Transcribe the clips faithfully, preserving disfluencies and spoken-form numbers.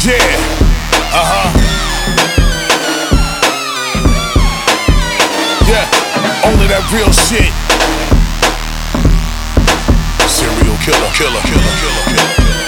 Yeah, uh-huh. Yeah, only that real shit. Serial killer, killer, killer, killer, killer, killer.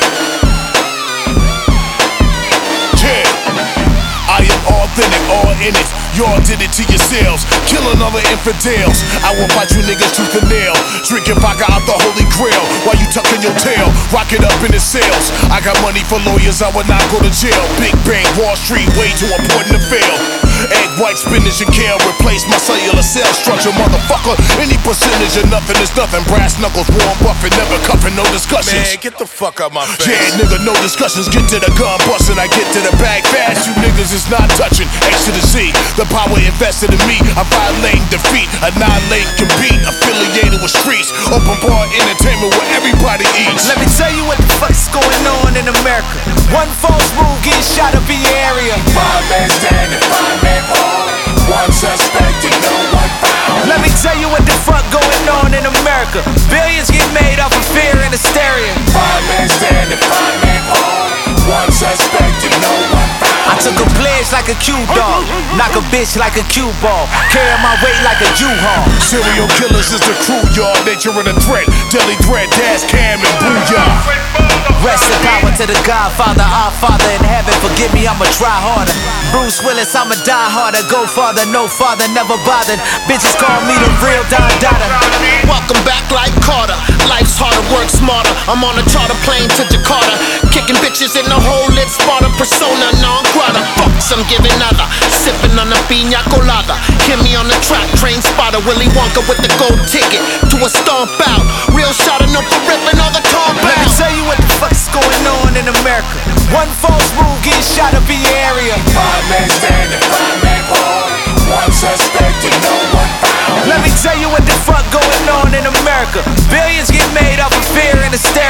Yeah, I am authentic, all in it. Y'all did it to yourselves, killing other infidels. I will fight you niggas tooth and nail, drinking vodka out the holy grail while you tucking your tail, rock it up in the sales. I got money for lawyers, I would not go to jail. Big bang, Wall Street, way too important to fail. Egg white, spinach and kale, replace my cellular cell structure, motherfucker. Any percentage of nothing is nothing. Brass knuckles, Warren Buffett, never cuffing, no discussions. Man, get the fuck out my face. Yeah, nigga, no discussions. Get to the gun bustin', I get to the bag fast. You niggas is not touching. X to the Z, the power invested in me. I violate, defeat, annihilate, compete, affiliated with streets. Open bar entertainment where everybody eats. Let me tell you what the fuck's going on in America. One false move, get shot up in your area. Five men standing, five men fall. One suspected, no one found. Let me tell you what the fuck going on in America. Billions get made off of fear and hysteria. Five men standing, five men fall. One suspected, no one found. I took a pledge like a cue dog, knock a bitch like a cue ball, carry my weight like a U-Haul. Serial killers is the crew, y'all. Nature and a threat, deadly threat, Dash Cam and Booyah. Rest in power to the Godfather, our Father in heaven. Forgive me, I'ma try harder. Bruce Willis, I'ma die harder. Go farther, no father, never bothered. Bitches call me the real Don Dada. Welcome back like Carter. Life's harder, work smarter. I'm on a charter plane to Jakarta, kicking bitches in the hole, lit Sparta. Persona non grata. Fucks, I'm giving other. Sipping on a piña colada. Hear me on the track, train spotter. Willy Wonka with the gold ticket to a stomp out. Real shot of no for ripping all the compound. Let me tell you what the fuck's going on in America. One false move, get shot up in your area. Five men standing, five men fall. One suspected, no one found. Let me tell you what the fuck going on in America. Billions get made off of fear and hysteria.